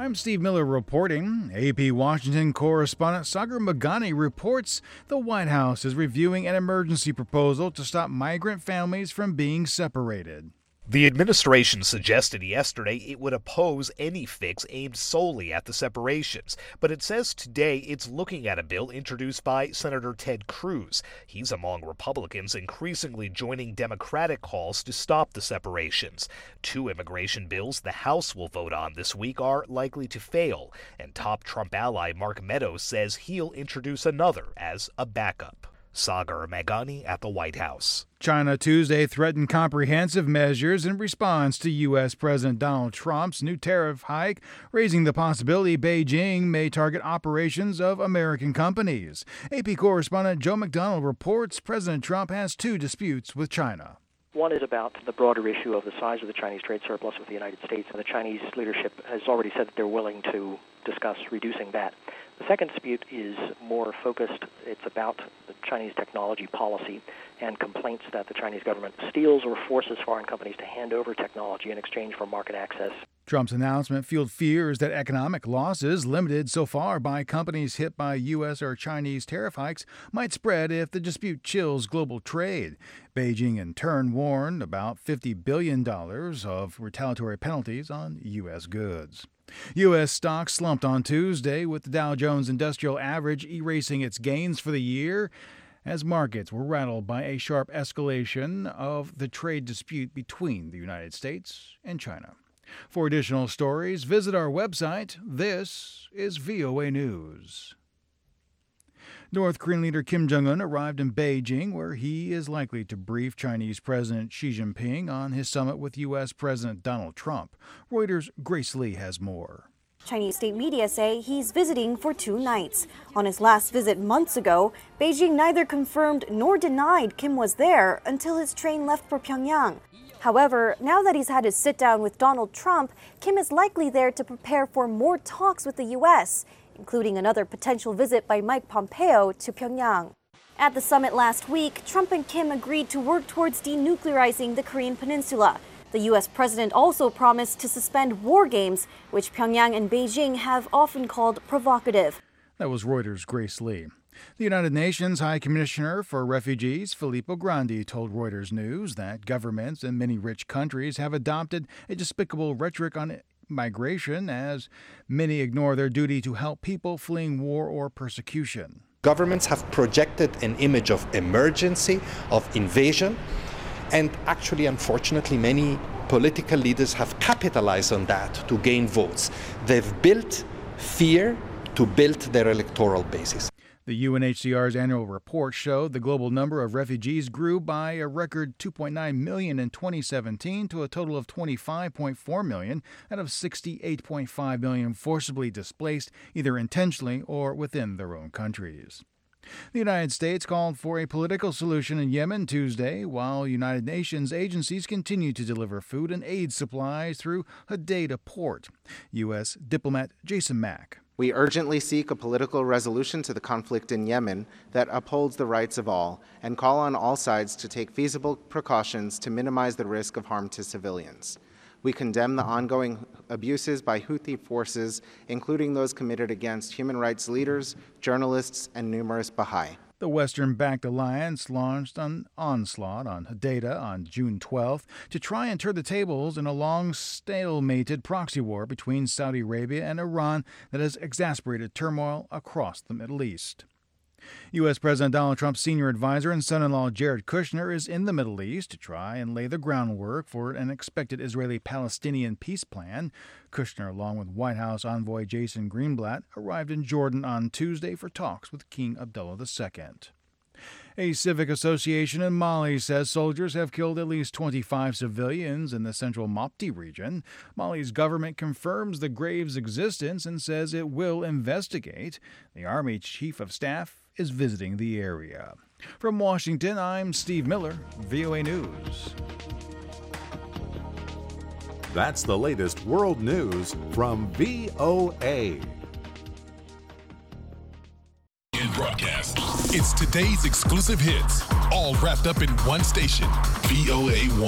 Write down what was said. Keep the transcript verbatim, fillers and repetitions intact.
I'm Steve Miller reporting. A P Washington correspondent Sagar Meghani reports the White House is reviewing an emergency proposal to stop migrant families from being separated. The administration suggested yesterday it would oppose any fix aimed solely at the separations, but it says today it's looking at a bill introduced by Senator Ted Cruz. He's among Republicans increasingly joining Democratic calls to stop the separations. Two immigration bills the House will vote on this week are likely to fail, and top Trump ally Mark Meadows says he'll introduce another as a backup. Sagar Meghani at the White House. China Tuesday threatened comprehensive measures in response to U S. President Donald Trump's new tariff hike, raising the possibility Beijing may target operations of American companies. A P correspondent Joe McDonald reports President Trump has two disputes with China. One is about the broader issue of the size of the Chinese trade surplus with the United States, and the Chinese leadership has already said that they're willing to discuss reducing that. The second dispute is more focused. It's about the Chinese technology policy and complaints that the Chinese government steals or forces foreign companies to hand over technology in exchange for market access. Trump's announcement fueled fears that economic losses limited so far by companies hit by U S or Chinese tariff hikes might spread if the dispute chills global trade. Beijing, in turn, warned about fifty billion dollars of retaliatory penalties on U S goods. U S stocks slumped on Tuesday, with the Dow Jones Industrial Average erasing its gains for the year as markets were rattled by a sharp escalation of the trade dispute between the United States and China. For additional stories, visit our website. This is V O A News. North Korean leader Kim Jong-un arrived in Beijing, where he is likely to brief Chinese President Xi Jinping on his summit with U S. President Donald Trump. Reuters' Grace Lee has more. Chinese state media say he's visiting for two nights. On his last visit months ago, Beijing neither confirmed nor denied Kim was there until his train left for Pyongyang. However, now that he's had his sit-down with Donald Trump, Kim is likely there to prepare for more talks with the U S, including another potential visit by Mike Pompeo to Pyongyang. At the summit last week, Trump and Kim agreed to work towards denuclearizing the Korean peninsula. The U S president also promised to suspend war games, which Pyongyang and Beijing have often called provocative. That was Reuters' Grace Lee. The United Nations High Commissioner for Refugees, Filippo Grandi, told Reuters News that governments in many rich countries have adopted a despicable rhetoric on migration as many ignore their duty to help people fleeing war or persecution. Governments have projected an image of emergency, of invasion, and actually, unfortunately, many political leaders have capitalized on that to gain votes. They've built fear to build their electoral basis. The U N H C R's annual report showed the global number of refugees grew by a record two point nine million in twenty seventeen to a total of twenty-five point four million out of sixty-eight point five million forcibly displaced, either intentionally or within their own countries. The United States called for a political solution in Yemen Tuesday, while United Nations agencies continue to deliver food and aid supplies through Hodeidah port. U S diplomat Jason Mack. We urgently seek a political resolution to the conflict in Yemen that upholds the rights of all and call on all sides to take feasible precautions to minimize the risk of harm to civilians. We condemn the ongoing abuses by Houthi forces, including those committed against human rights leaders, journalists, and numerous Baha'i. The Western-backed alliance launched an onslaught on Hodeidah on June twelfth to try and turn the tables in a long stalemated proxy war between Saudi Arabia and Iran that has exasperated turmoil across the Middle East. U S. President Donald Trump's senior advisor and son-in-law Jared Kushner is in the Middle East to try and lay the groundwork for an expected Israeli-Palestinian peace plan. Kushner, along with White House envoy Jason Greenblatt, arrived in Jordan on Tuesday for talks with King Abdullah the Second. A civic association in Mali says soldiers have killed at least twenty-five civilians in the central Mopti region. Mali's government confirms the grave's existence and says it will investigate. The Army Chief of Staff is visiting the area. From Washington, I'm Steve Miller, V O A News. That's the latest world news from V O A. In broadcast, it's today's exclusive hits, all wrapped up in one station, V O A one.